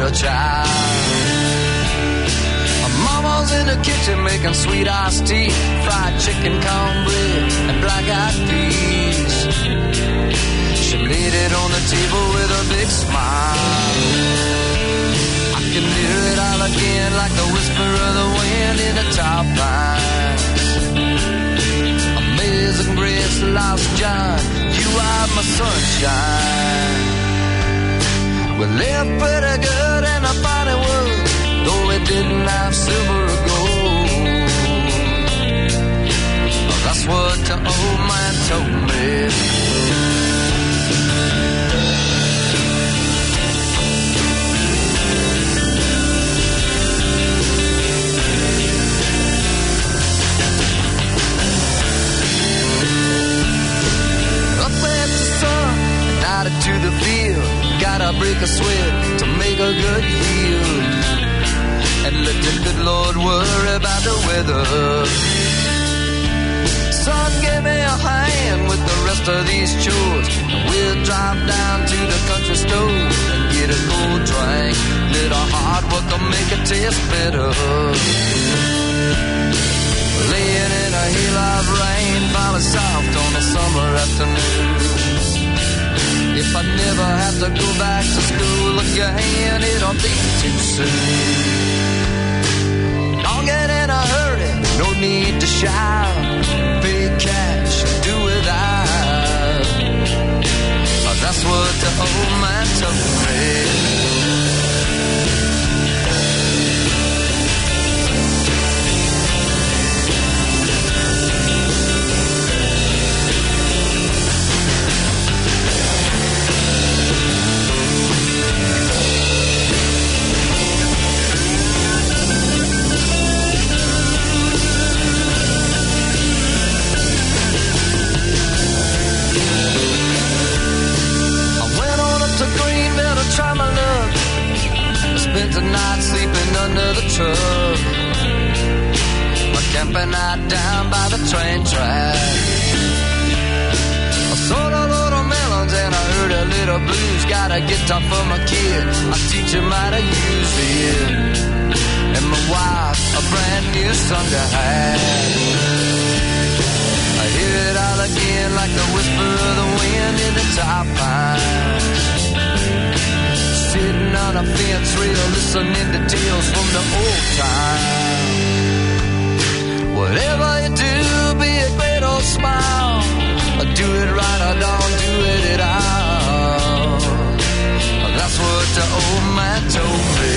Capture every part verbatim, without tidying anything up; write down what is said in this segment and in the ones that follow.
little child. Mama's in the kitchen making sweet iced tea, fried chicken, cornbread, and black-eyed peas. She laid it on the table with a big smile. I can hear it all again like the whisper of the wind in the top pines. Amazing grace, lost John, you are my sunshine. We lived pretty good in a funny world, though we didn't have silver or gold. That's what the old man told me. Up at the sun and out into the field, gotta break a sweat to make a good yield. And let the good Lord worry about the weather. Son, give me a hand with the rest of these chores. We'll drive down to the country store and get a cold drink. Little hard work will make it taste better. Laying in a hail of rain, falling soft on a summer afternoon. If I never have to go back to school again, it'll be too soon. Don't get in a hurry, no need to shout. Pay cash, do without. That's what the old man told me. Try my luck. I spent the night sleeping under the truck. My camping night down by the train track. I sold a load of melons and I heard a little blues. Got a guitar for my kid, I teach him how to use it. And my wife a brand new Sunday hat. I hear it all again like the whisper of the wind in the top pines. Sitting on a fence rail, listening to tales from the old time. Whatever you do, be a great old smile. Or do it right or don't do it at all. That's what the old man told me.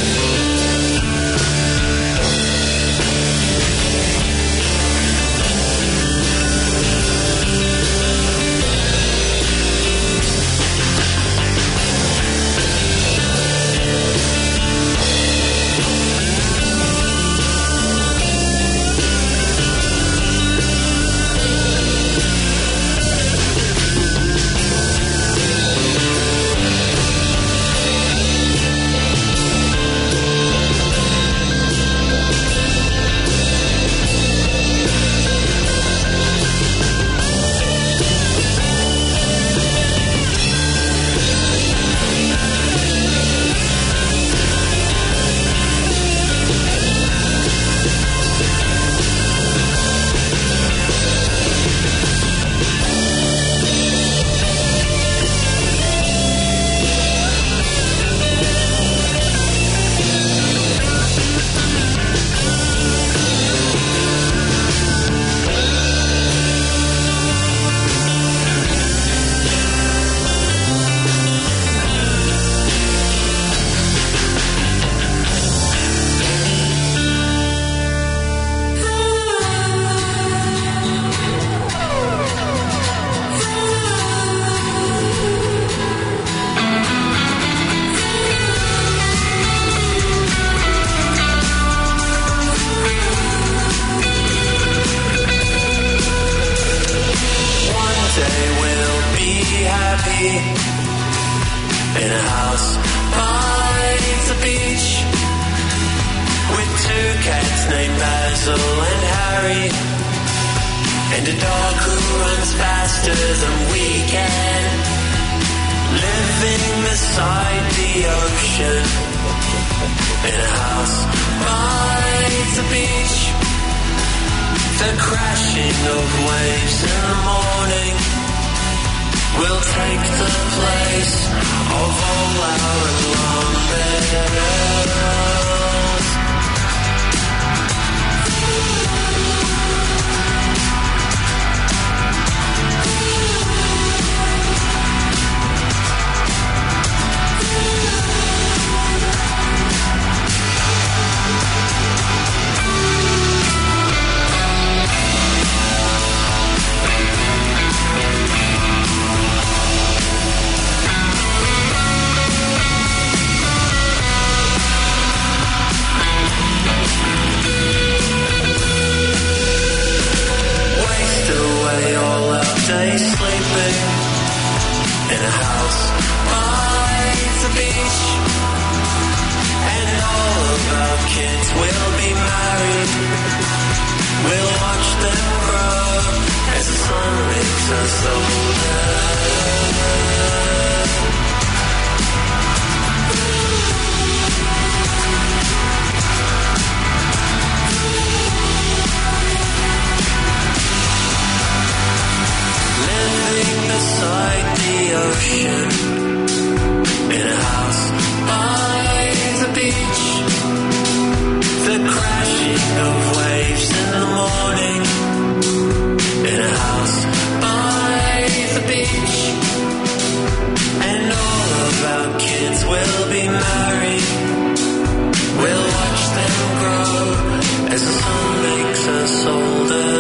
in a house by the beach with two cats named Basil and Harry and a dog who runs faster than we can, living beside the ocean. in a house by the beach. The crashing of waves in the morning will take the place of all our alarm bells. All our days sleeping in a house by the beach, and all of our kids will be married. We'll watch them grow as the sun makes us older. Living beside the ocean in a house by the beach. The crashing of waves in the morning in a house by the beach. And all of our kids will be married. We'll watch them grow as the sun makes us older.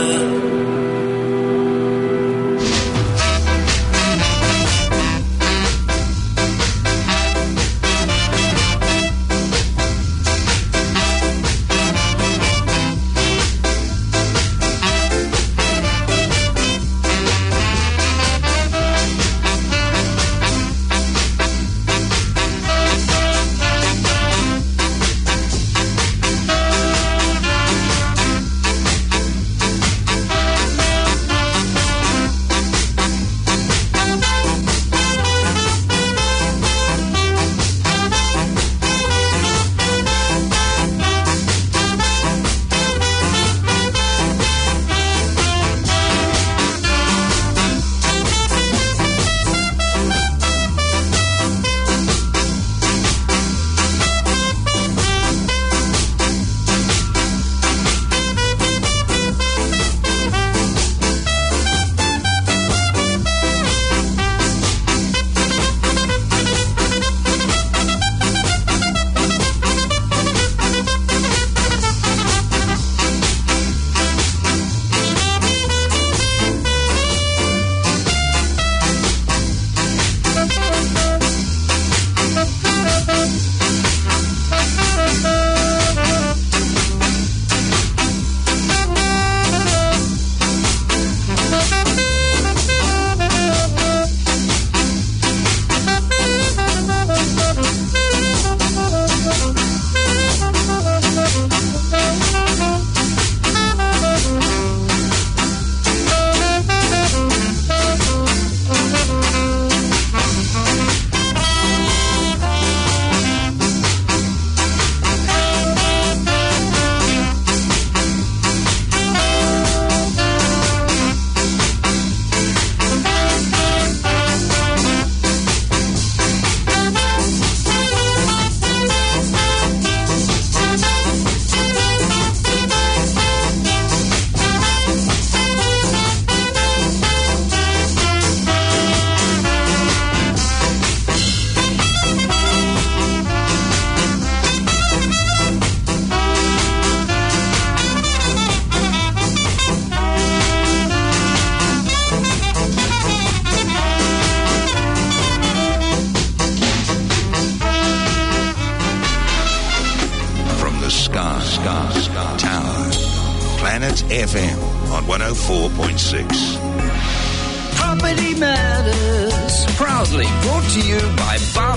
F M on one oh four point six. Property Matters, proudly brought to you by Bath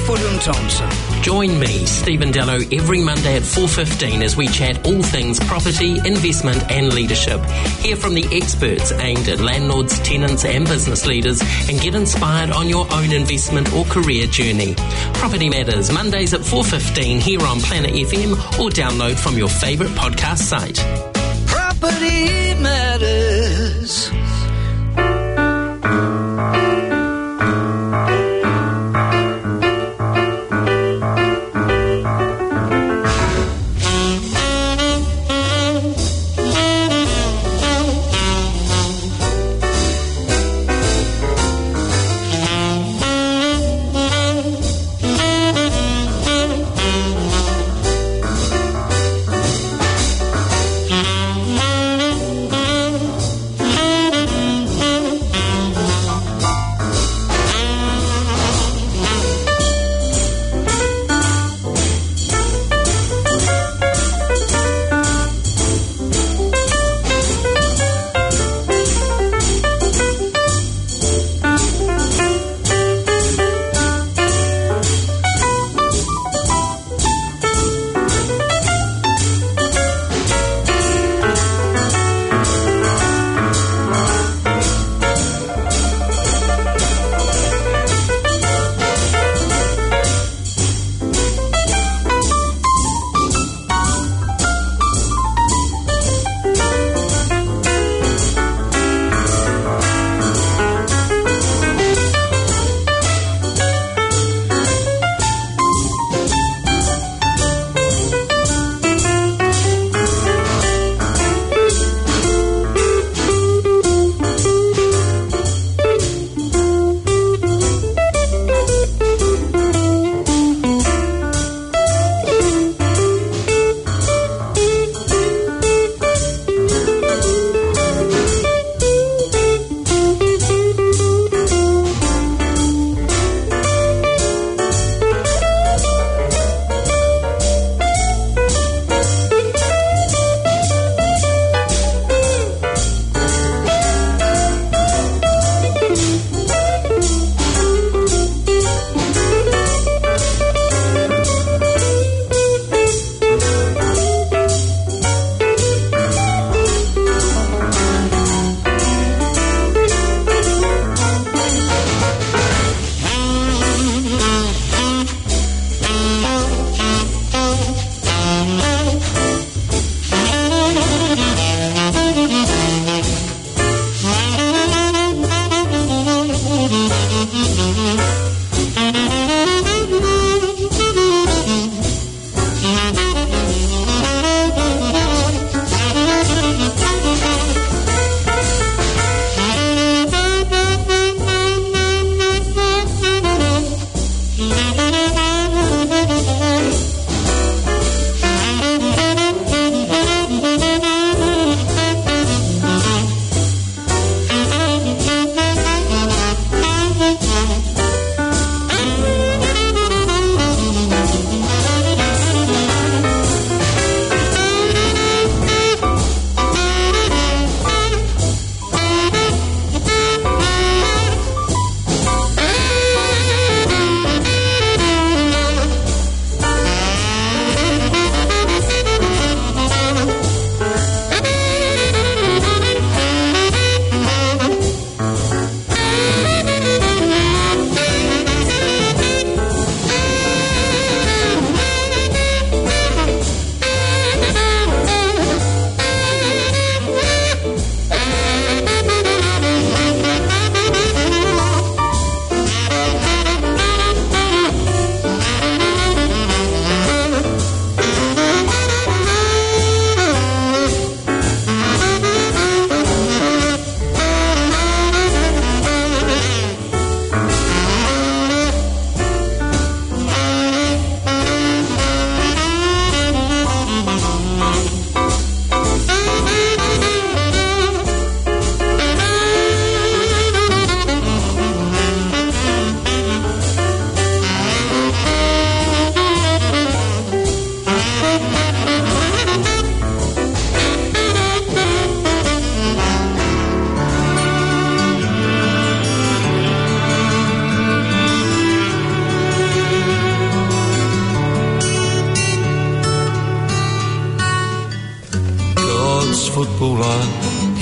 Fulham Thompson. Join me, Stephen Dello, every Monday at four fifteen as we chat all things property, investment and leadership. Hear from the experts aimed at landlords, tenants and business leaders and get inspired on your own investment or career journey. Property Matters, Mondays at four fifteen here on Planet F M or download from your favourite podcast site. Property Matters.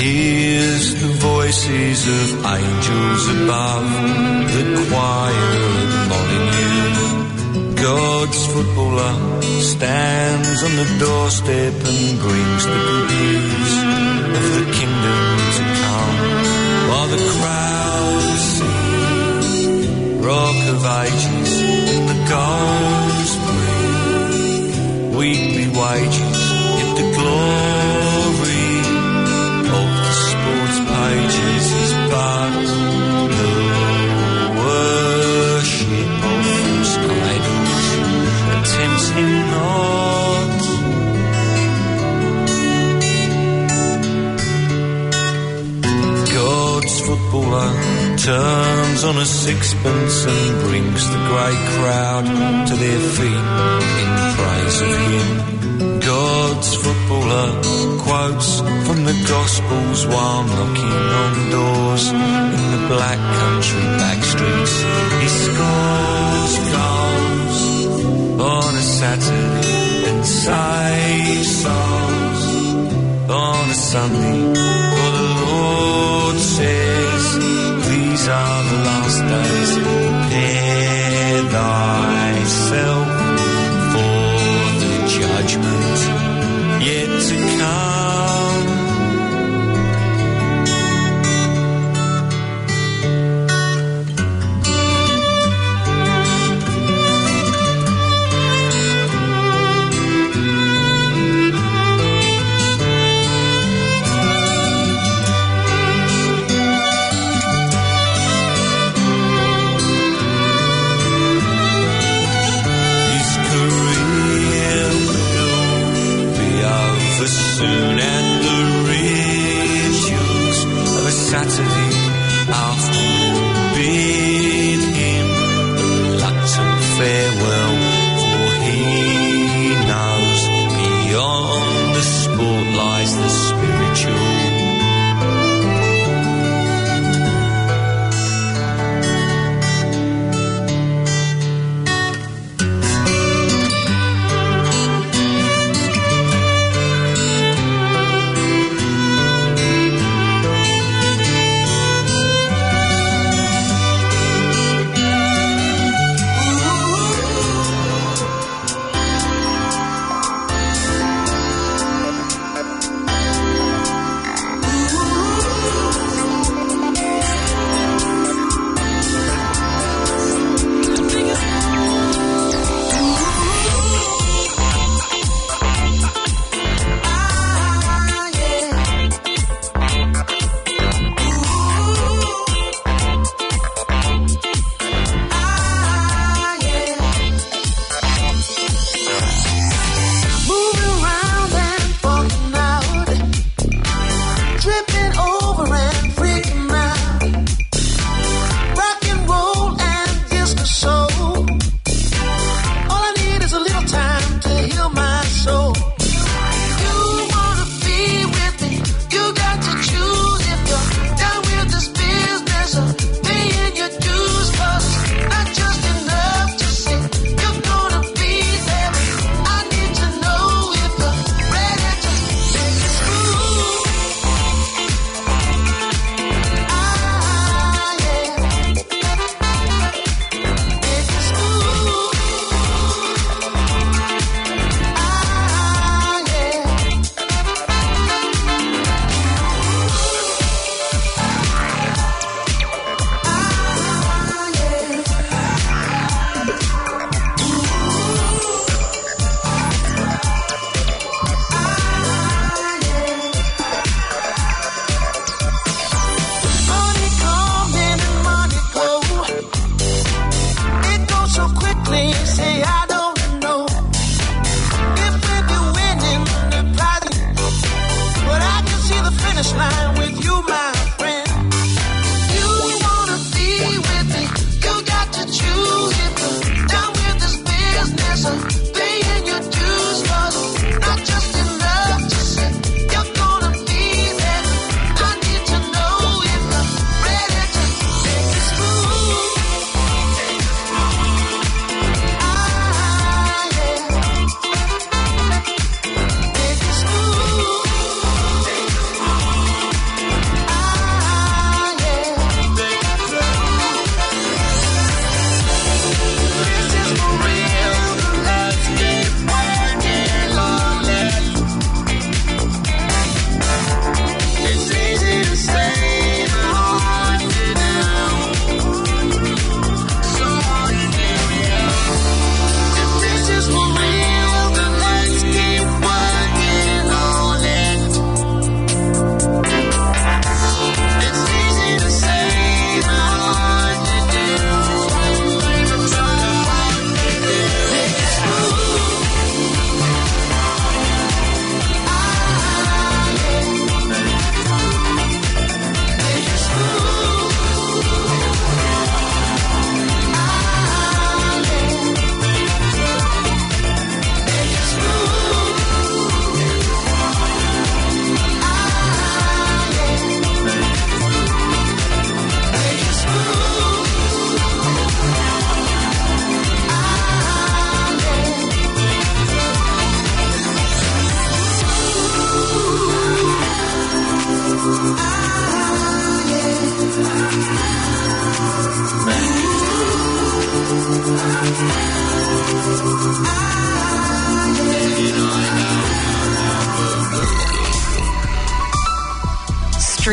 Hears the voices of angels above, the choir at Molyneux. God's footballer stands on the doorstep and brings the good news of the kingdom to come, while the crowd sings Rock of Ages and the goals bring weekly wages, yet the glory of the sports pages is but the worship of false idols that tempts him not. God's footballer turns on a sixpence and brings the great crowd to their feet in praise of him. God's footballer quotes from the Gospels while knocking on doors in the black country back streets. He scores goals on a Saturday and saves souls on a Sunday. For the Lord says, these are the last days. Prepare thyself for the judgment yet to come.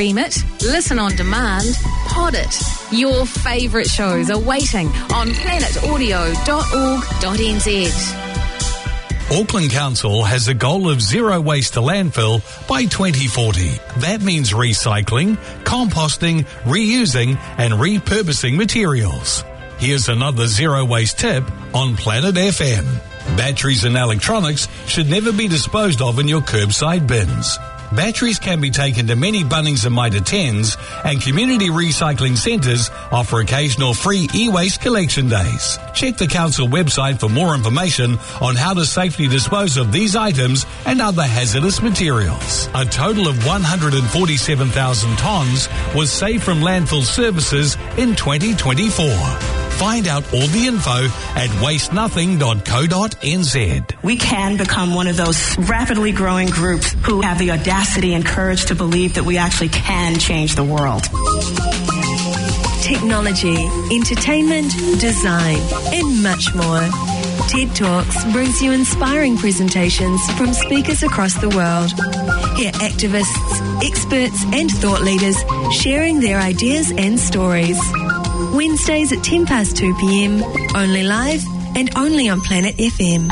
stream it, listen on demand, pod it. Your favourite shows are waiting on planet audio dot org dot n z. Auckland Council has a goal of zero waste to landfill by twenty forty. That means recycling, composting, reusing and repurposing materials. Here's another zero waste tip on Planet F M. Batteries and electronics should never be disposed of in your curbside bins. Batteries can be taken to many Bunnings and Mitre tens, and community recycling centres offer occasional free e-waste collection days. Check the council website for more information on how to safely dispose of these items and other hazardous materials. A total of one hundred forty-seven thousand tonnes was saved from landfill services in twenty twenty-four. Find out all the info at waste nothing dot co dot n z. We can become one of those rapidly growing groups who have the audacity and courage to believe that we actually can change the world. Technology, entertainment, design, and much more. TED Talks brings you inspiring presentations from speakers across the world. Hear activists, experts, and thought leaders sharing their ideas and stories. Wednesdays at ten past two p.m, only live and only on Planet F M.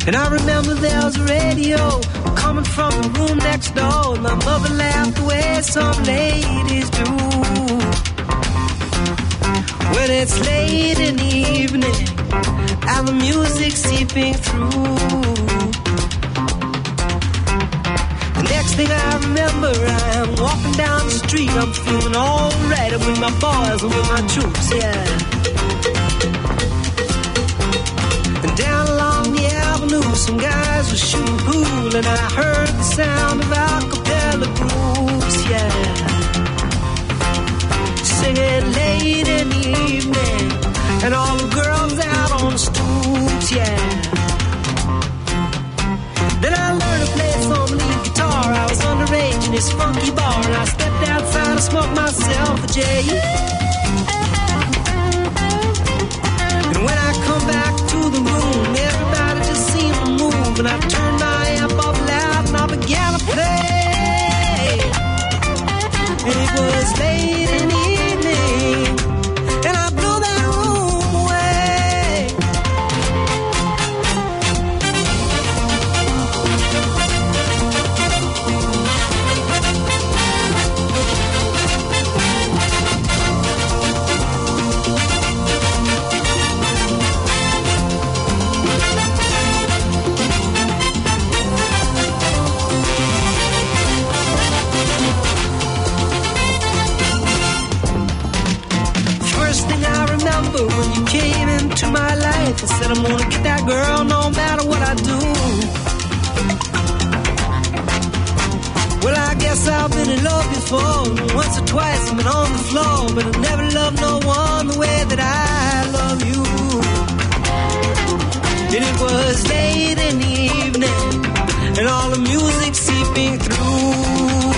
And I remember there was a radio coming from the room next door. My mother laughed the way some ladies do. When it's late in the evening and the music seeping through, the next thing I remember, I'm walking down the street. I'm feeling alright. I'm with my boys and with my troops, yeah. And down along the avenue, some guys were shooting pool, and I heard the sound of a cappella groups, yeah. Singing late in the evening, and all the girls out on the stoops, yeah. Then I learned to play some lead guitar. I was underage in this funky bar, and I stepped outside and smoked myself a J. And when I come back to the room, everybody just seemed to move, and I turned my amp up loud and I began to play. And it was late in the evening, and I blew that room away. When you came into my life, I said I'm gonna get that girl no matter what I do. Well, I guess I've been in love before. Once or twice I've been on the floor, but I've never loved no one the way that I love you. And it was late in the evening, and all the music seeping through.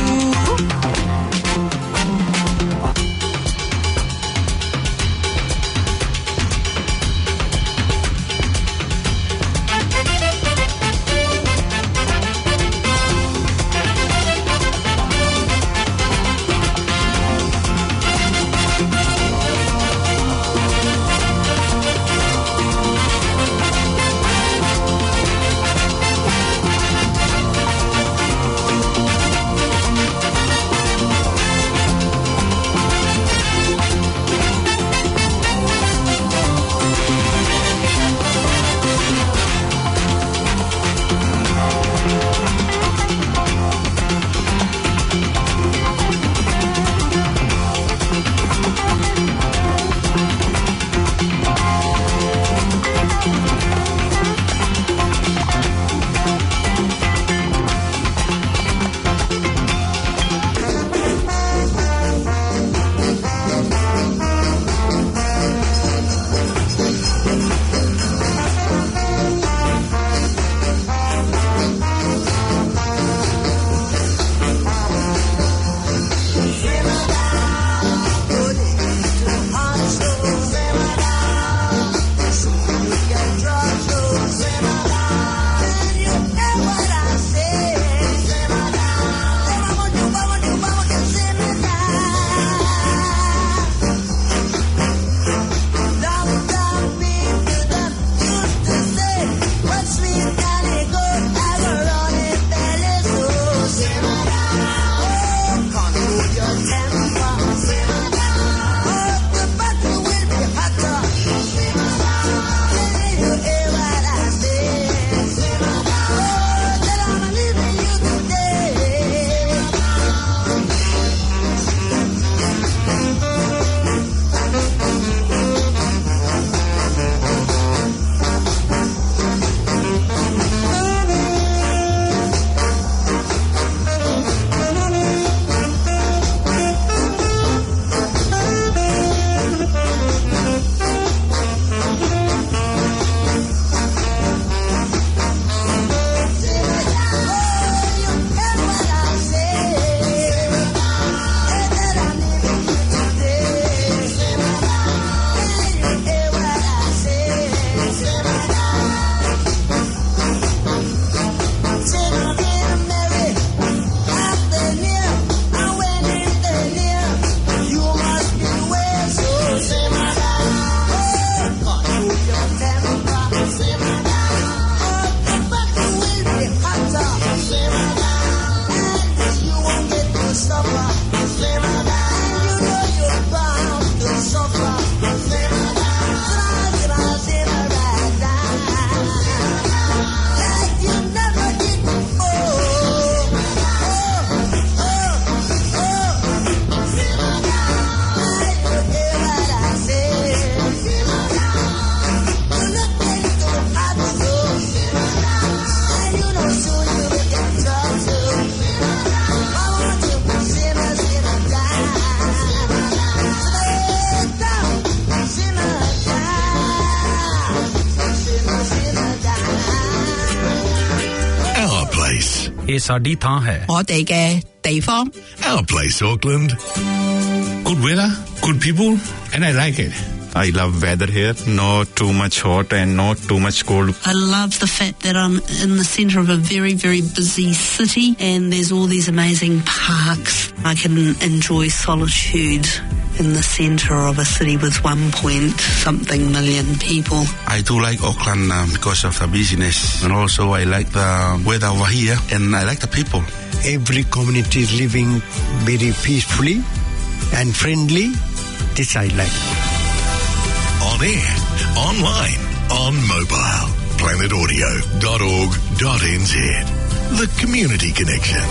ਇਹ ਸਾਡੀ ਥਾਂ ਹੈ 我哋嘅地方 Our place, Auckland. Good weather, good people, and I like it. I love weather here, not too much hot and not too much cold. I love the fact that I'm in the centre of a very, very busy city and there's all these amazing parks. I can enjoy solitude in the centre of a city with one point something million people. I do like Auckland uh, because of the business, and also I like the weather over here and I like the people. Every community is living very peacefully and friendly. This I like. On air, online, on mobile. planet audio dot org dot n z. The Community Connection.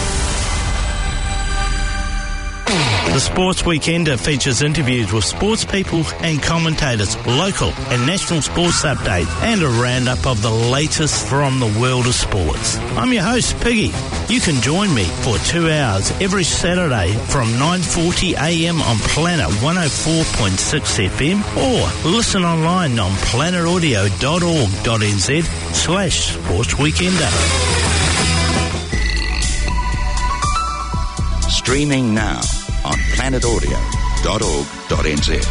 The Sports Weekender features interviews with sports people and commentators, local and national sports updates, and a roundup of the latest from the world of sports. I'm your host, Piggy. You can join me for two hours every Saturday from nine forty a m on Planet one oh four point six F M or listen online on planet audio dot org dot n z slash Sports Weekender. Streaming now on planet audio dot org dot n z.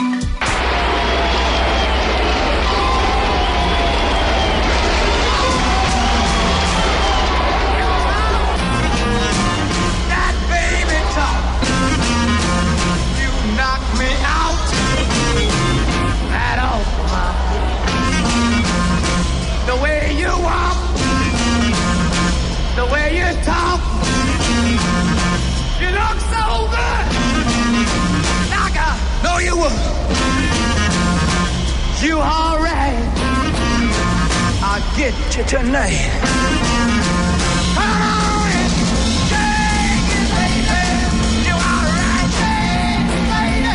You alright? I'll get you tonight. Come on and shake it, baby. You alright? Shake it, baby.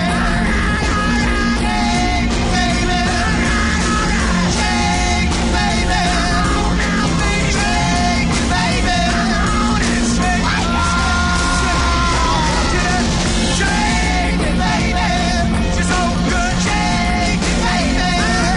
Shake it, baby. Shake it, baby. Now, baby. Shake it, baby. Shake it, baby. Shake it, baby. She's so good. Shake it, baby.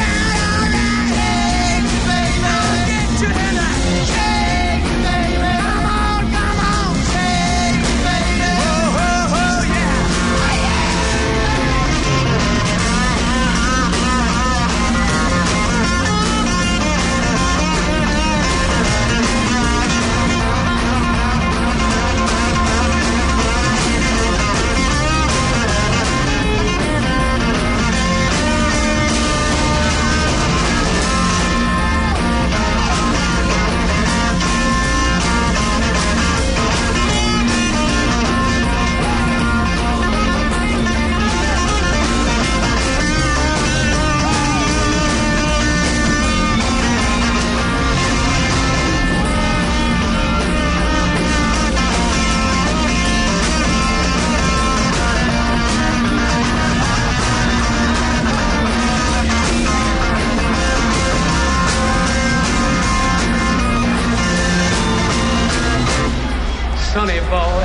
Sonny boy,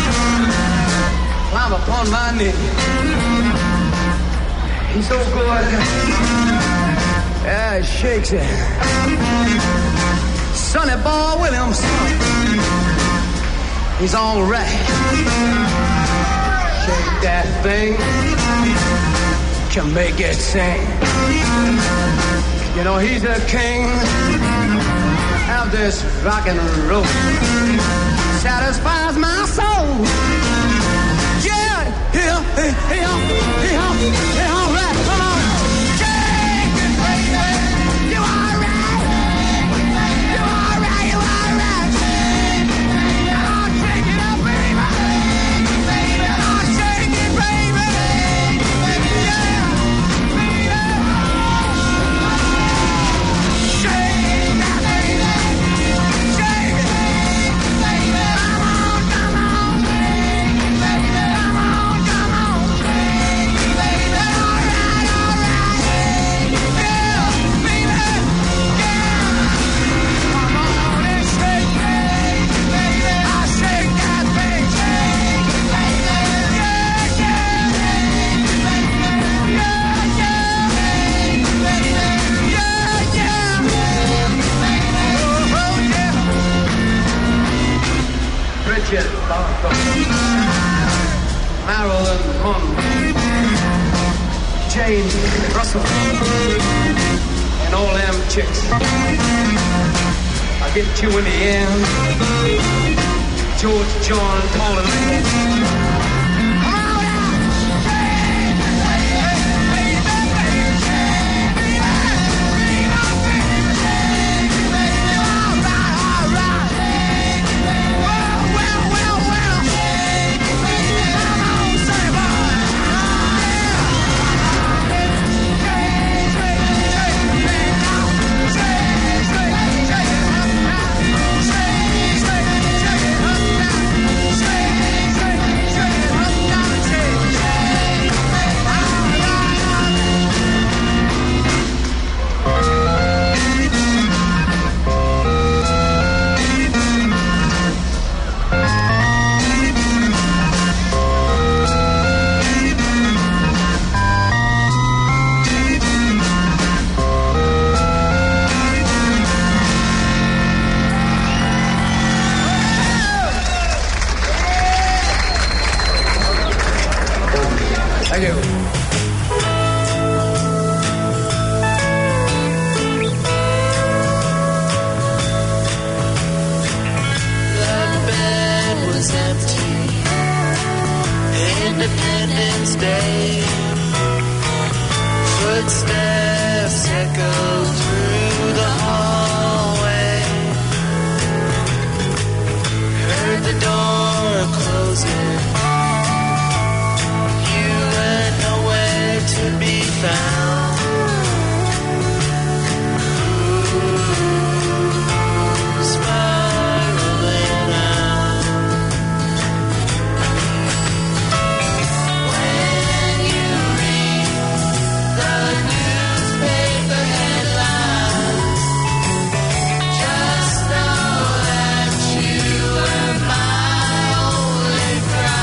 climb upon my knee. He's so good. Yeah, it shakes it. Sonny boy Williamson, he's all right. Shake that thing, can make it sing. You know he's the king of this rock and roll. Satisfies my soul. Yeah, yeah, yeah, yeah, yeah, yeah, all right, come on. Shake it, baby. You all right? You all right? You all right? Oh, shake it up, baby. Baby, oh, shake it, baby. Yeah, baby. Shake that, baby. Shake it, baby. Come on, come on. Bridget Barton, Marilyn Monroe, Jane Russell, and all them chicks. I'll get you in the end. George, John, Paul, and Ringo. Just know that you were my only friend.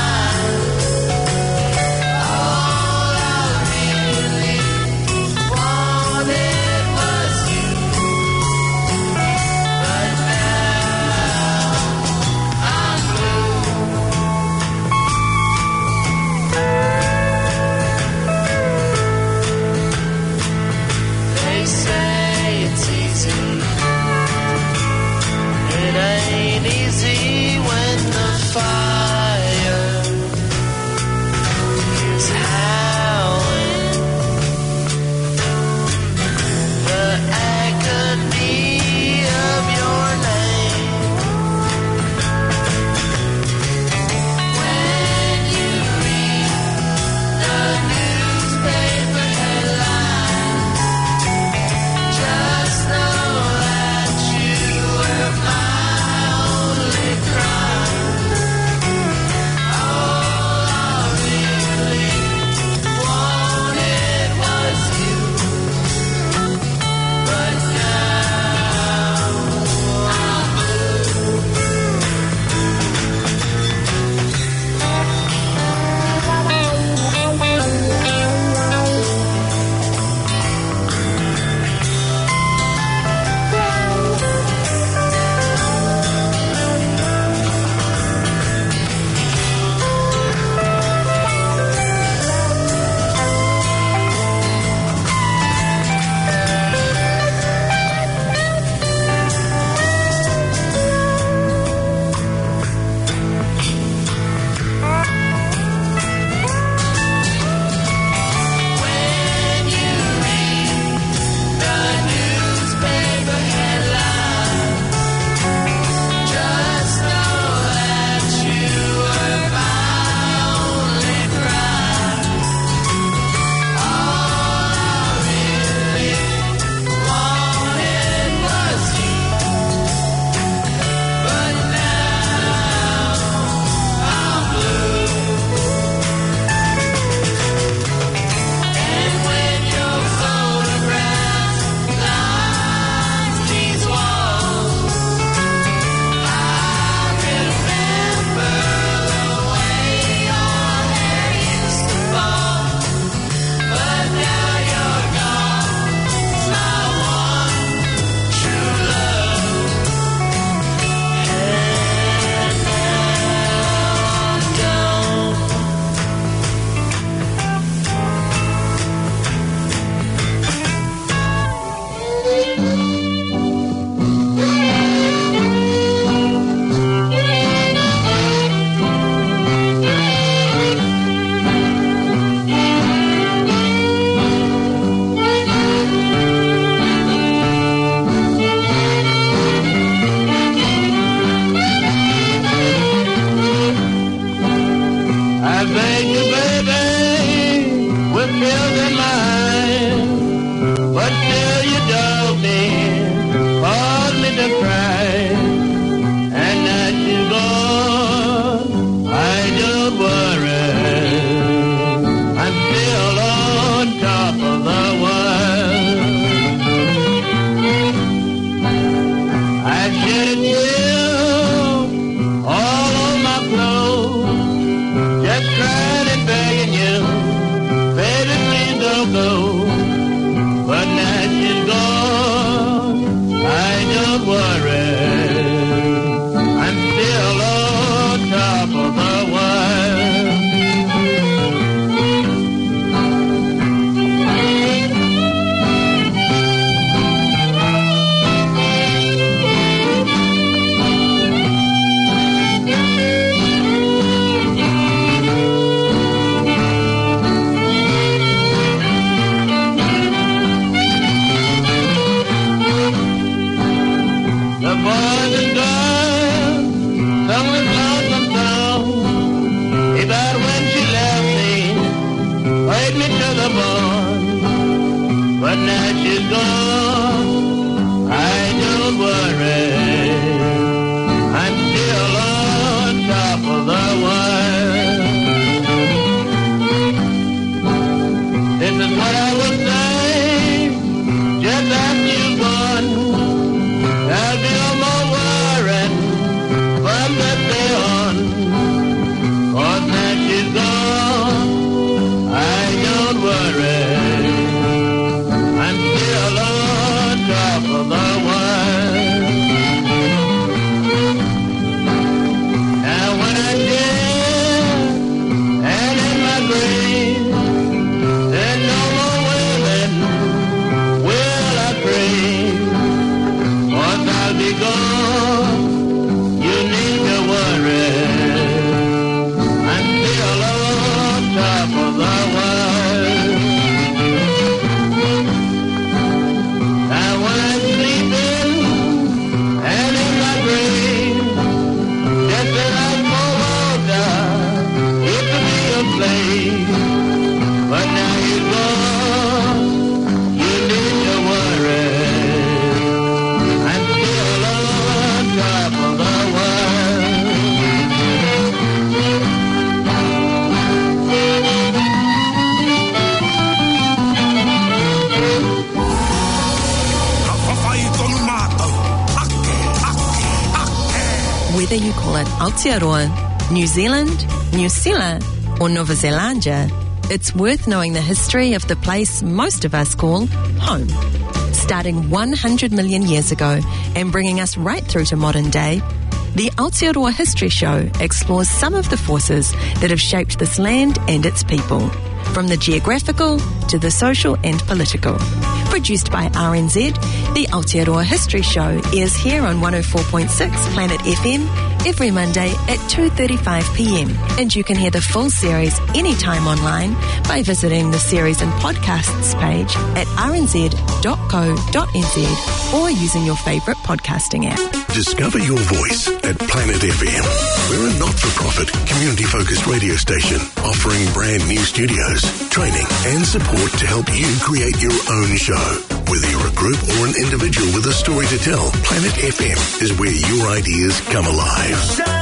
Whether you call it Aotearoa, New Zealand, New Zealand, or Nova Zelandia, it's worth knowing the history of the place most of us call home. Starting one hundred million years ago and bringing us right through to modern day, the Aotearoa History Show explores some of the forces that have shaped this land and its people, from the geographical to the social and political. Produced by R N Z, the Aotearoa History Show is here on one oh four point six Planet F M every Monday at two thirty-five p m. And you can hear the full series anytime online by visiting the series and podcasts page at r n z dot co dot n z or using your favourite podcasting app. Discover your voice at Planet F M. We're a not-for-profit, community-focused radio station offering brand new studios, training and support to help you create your own show. Whether you're a group or an individual with a story to tell, Planet F M is where your ideas come alive.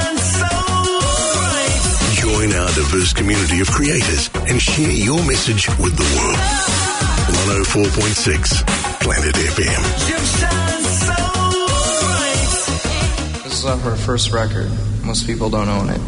Join our diverse community of creators and share your message with the world. one oh four point six Planet F M. This is off our first record. Most people don't own it.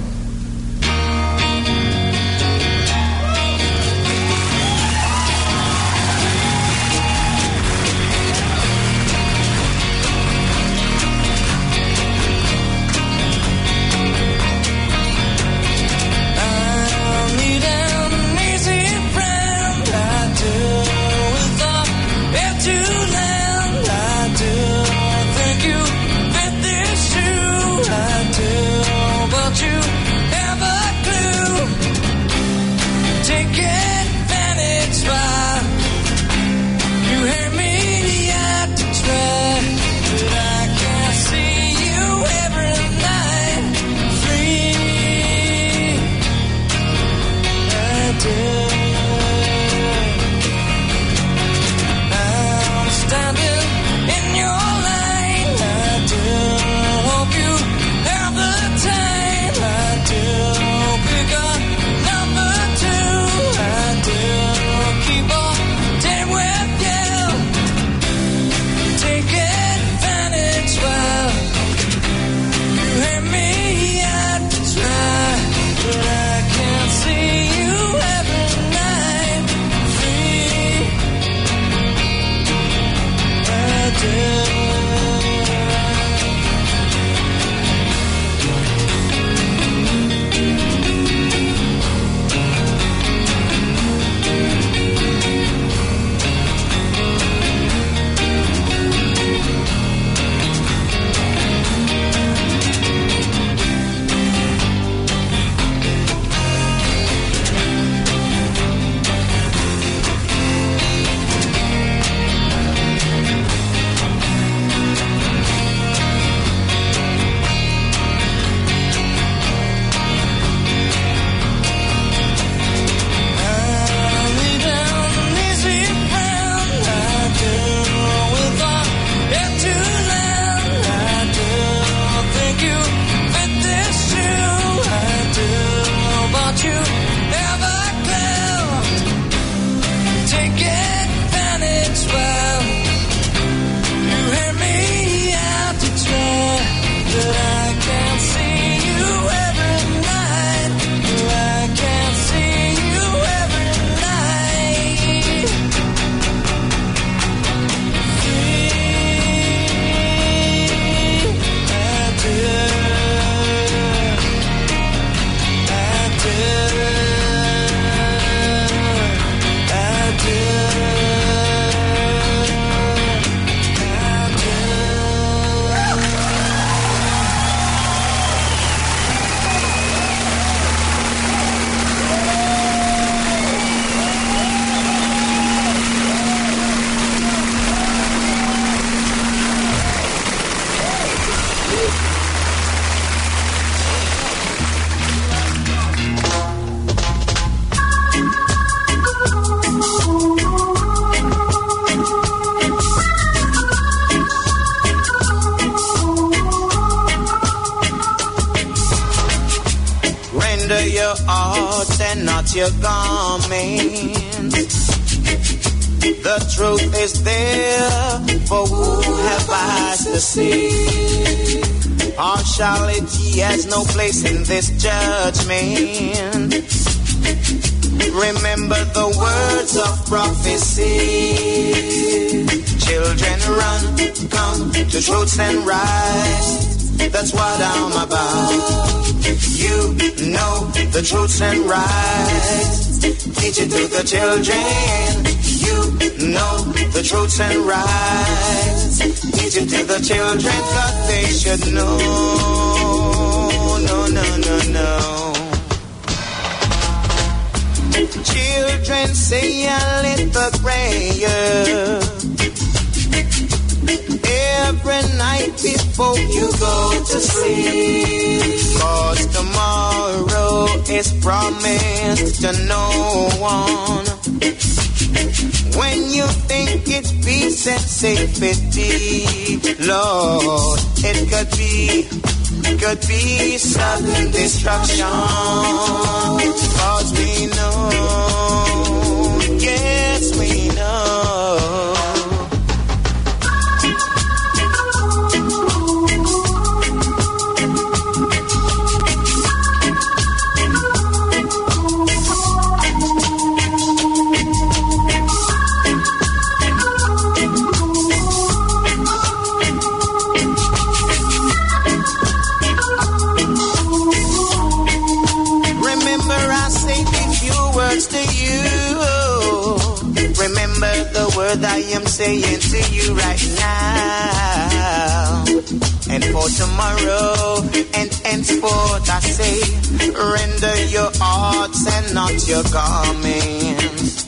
Render your art and not your garments. The truth is there for who have eyes to see. Partiality has no place in this judgment. Remember the words of prophecy. Children run, come to truths and rights. That's what I'm about. You know the truths and rights. Teach it to the children. You know the truths and rights. Teach it to the children, cause they should know. No, no, no, no. Children, say a little prayer every night before you go to sleep. Cause tomorrow is promised to no one. When you think it's peace and safety, Lord, it could be, could be sudden destruction. Cause we know, yes we know. To you, remember the word I am saying to you right now. And for tomorrow and henceforth I say, render your hearts and not your garments.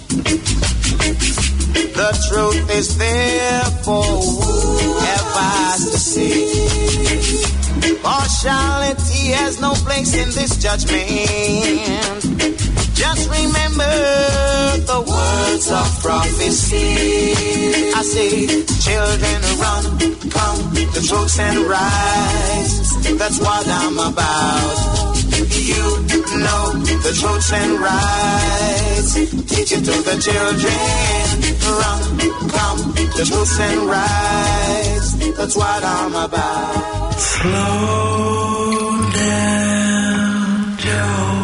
The truth is there for whoever has to see. Partiality has no place in this judgment. Just remember the words of prophecy. I say, children run, come to truths and rights. That's what I'm about. You know the truths and rights. Teach it to the children. Run, come to truths and rights. That's what I'm about. Slow down, Joe.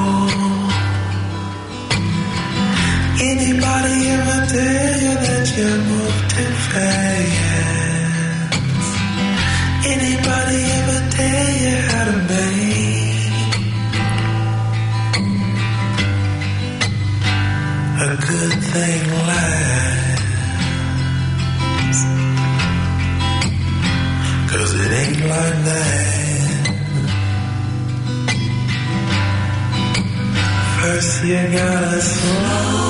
Anybody ever tell you that you move too fast? Anybody ever tell you how to make a good thing last? 'Cause it ain't like that. First you gotta slow.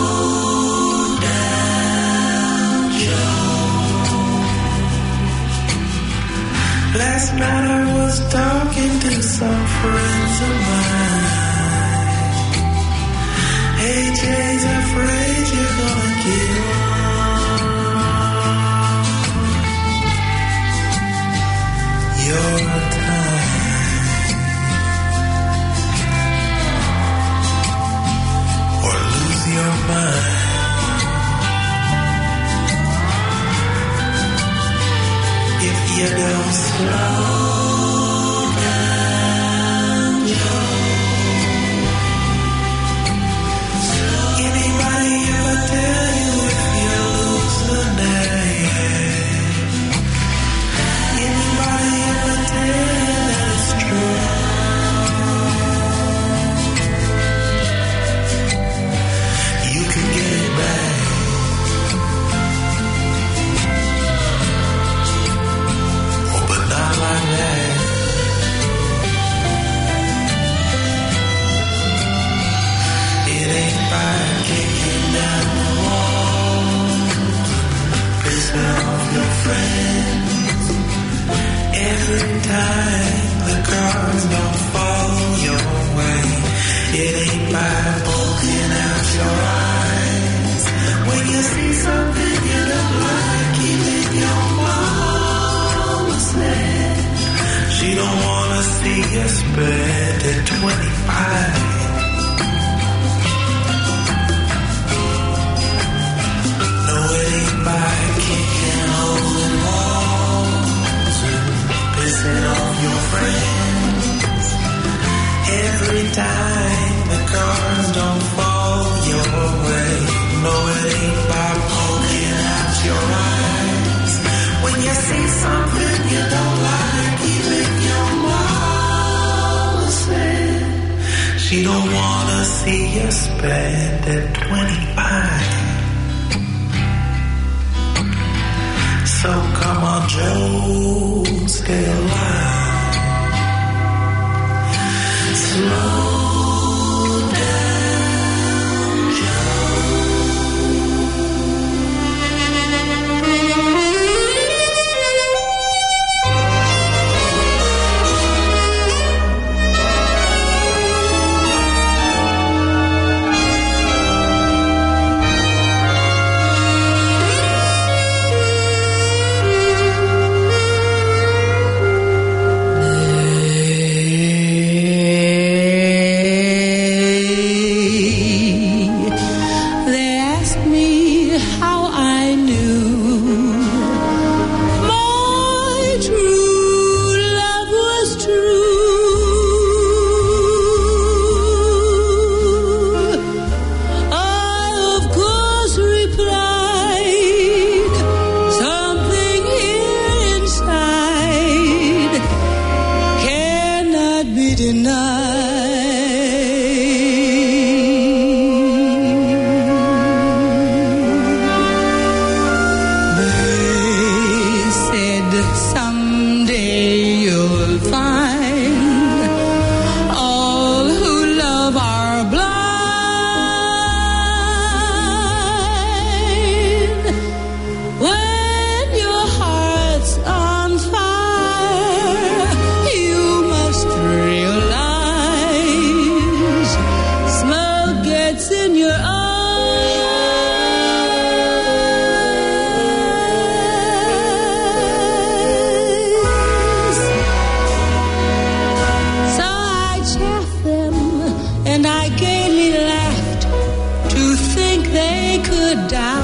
Last night I was talking to some friends of mine. A J's afraid you're gonna kill your time or lose your mind. If you don't slow down, Joe. Anybody ever tell you if you lose the name? Anybody ever tell you that it's true? You can get it back. Not like that. It ain't by kicking down the wall, pissing off your friends. Every time the cards don't fall your way. It ain't by poking out your eyes when you see something you don't like. Keep in your mama said she don't wanna see you spend at twenty-five. No, it ain't by kicking holes in walls and pissing off your friends. every time the cards don't fall your way. No, it ain't by poking out your eyes. When you see something you don't like, even your mama said she don't wanna see you spend at twenty-five. So come on, Joe, stay alive. Slow down, and I gaily laughed to think they could die.